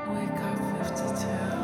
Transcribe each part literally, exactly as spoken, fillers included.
Wake up fifty-two.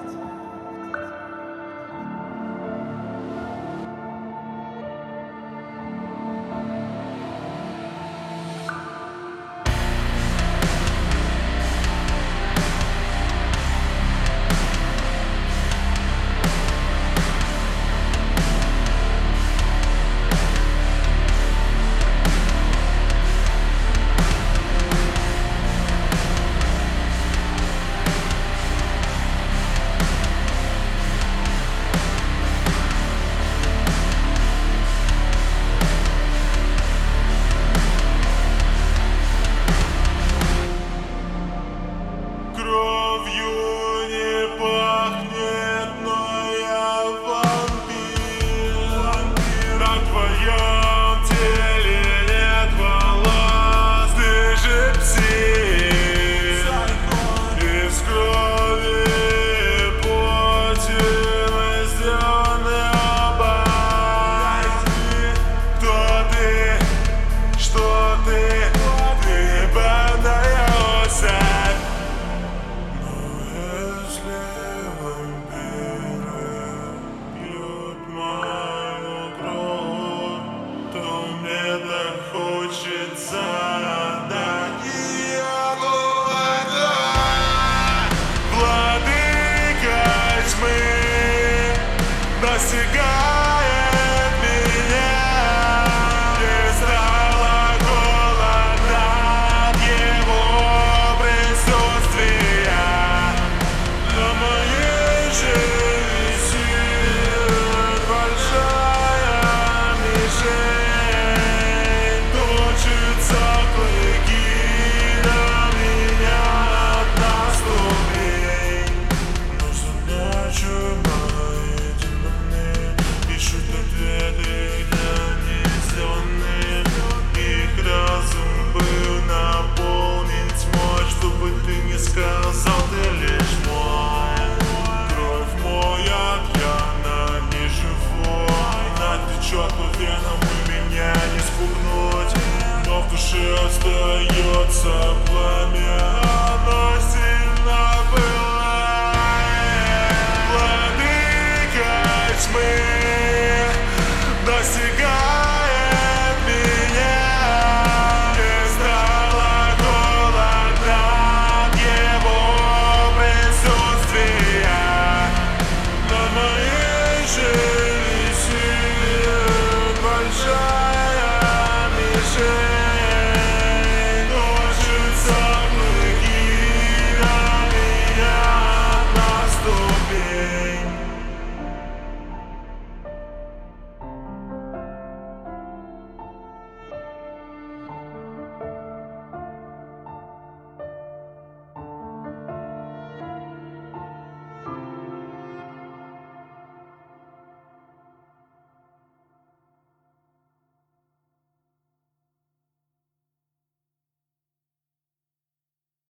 Достигает меня, и стало холодно от его присутствия. На моей шее висит большая мишень, точится клыки на меня от наступлений. Но задача моя пишут ответы донесенные. Их разум был наполнен тьмой, чтобы ты не сказал, ты лишь мой. Кровь моя пьяна, не живой, натечет по венам, и меня не спугнуть, но в душе остается